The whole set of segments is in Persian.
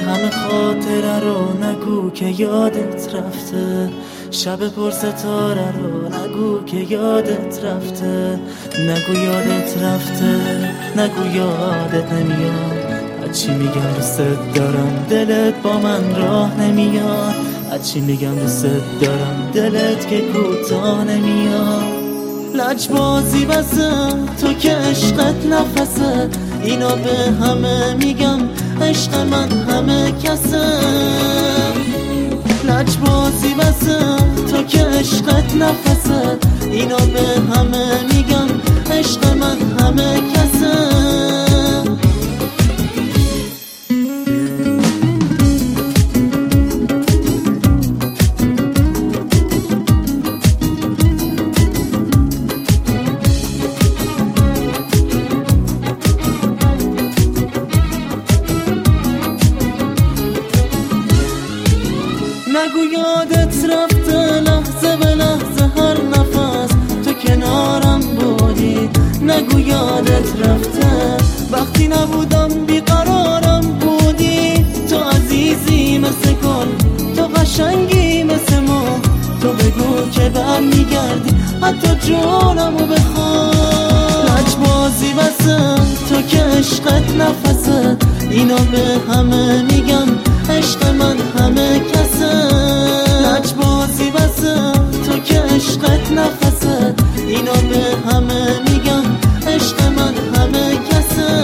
همه خاطره رو نگو که یادت رفته، شب پر ستاره رو نگو که یادت رفته، نگو یادت رفته، نگو یادت نمیاد. هرچی میگم دوست دارم دلت با من راه نمیاد، هرچی میگم دوست دارم دلت که کوتاه نمیاد. لجبازی بسه تو که عشقت نفسه، اینا به همه میگم عشق من همه کسه. لجبازی بسه تو که عشقت نفسه، اینا به همه میگم عشق من همه کسه. نگو یادت رفته لحظه به لحظه هر نفس تو کنارم بودی، نگو یادت رفته وقتی نبودم بیقرارم بودی. تو عزیزی مثل گل، تو قشنگی مثل ما، تو بگو که برمیگردی حتی جونمو بخواه. لجبازی بسه تو که عشقت نفسه، اینا به همه میگم عشق من همه کسه. لجبازی بسه تو که عشقت نفسه، اینا به همه میگم عشق من همه کسه.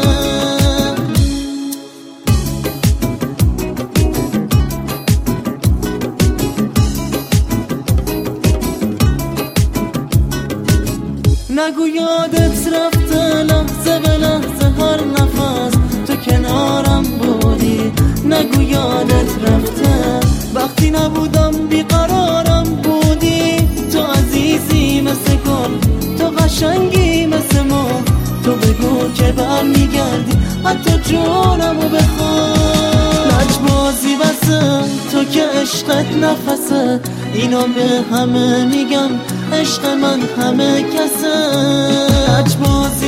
نگو یادت رفته لحظه به لحظه هر نفس تو کنارم بودی، نگو یادت رفته وقتی نبودم بیقرارم بودی. تو عزیزی مثل گل، تو قشنگی مثل ما، تو بگو که برمیگردی حتی جونمو بخواه. لجبازی بسه تو که عشقت نفسه، اینا به همه میگم عشق من همه کسه. لجبازی